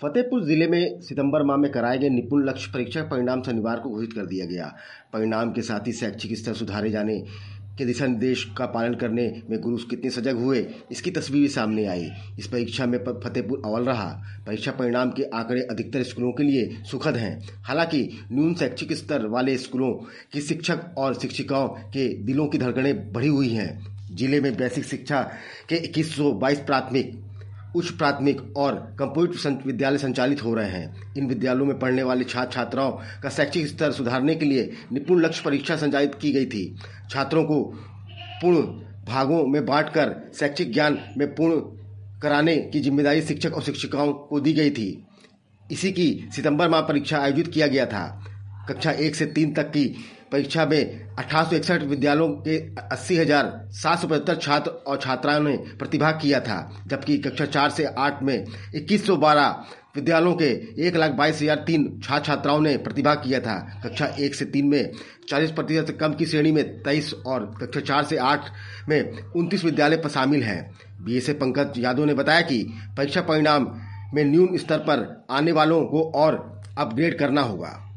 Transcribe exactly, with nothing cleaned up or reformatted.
फतेहपुर जिले में सितंबर माह में कराए गए निपुण लक्ष्य परीक्षा परिणाम शनिवार को घोषित कर दिया गया। परिणाम के साथ ही शैक्षिक स्तर सुधारे जाने के दिशा निर्देश का पालन करने में गुरु कितने सजग हुए, इसकी तस्वीर सामने आई। इस परीक्षा में फतेहपुर अव्वल रहा। परीक्षा परिणाम के आंकड़े अधिकतर स्कूलों के लिए सुखद हैं। हालांकि न्यून शैक्षिक स्तर वाले स्कूलों के शिक्षक और शिक्षिकाओं के दिलों की धड़कनें बढ़ी हुई हैं। जिले में बेसिक शिक्षा के इक्कीस सौ बाईस प्राथमिक, उच्च प्राथमिक और कंप्यूटर विद्यालय संचालित हो रहे हैं। इन विद्यालयों में पढ़ने वाले छात्र छात्राओं का शैक्षिक स्तर सुधारने के लिए निपुण लक्ष्य परीक्षा संचालित की गई थी। छात्रों को पूर्ण भागों में बांटकर शैक्षिक ज्ञान में पूर्ण कराने की जिम्मेदारी शिक्षक और शिक्षिकाओं को दी गई थी। इसी की सितंबर माह परीक्षा आयोजित किया गया था। कक्षा एक से तीन तक की परीक्षा में अठारह सौ इकसठ विद्यालयों के अस्सी हजार सात सौ पचहत्तर छात्र और छात्राओं ने प्रतिभाग किया था, जबकि कक्षा चार से आठ में इक्कीस सौ बारह विद्यालयों के एक लाख बाईस हजार तीन छात्र छात्राओं ने प्रतिभाग किया था। कक्षा एक से तीन में चालीस प्रतिशत से कम की श्रेणी में तेईस और कक्षा चार से आठ में उनतीस विद्यालय शामिल हैं। बीएसए पंकज यादव ने बताया कि परीक्षा परिणाम में न्यून स्तर पर आने वालों को और अपग्रेड करना होगा।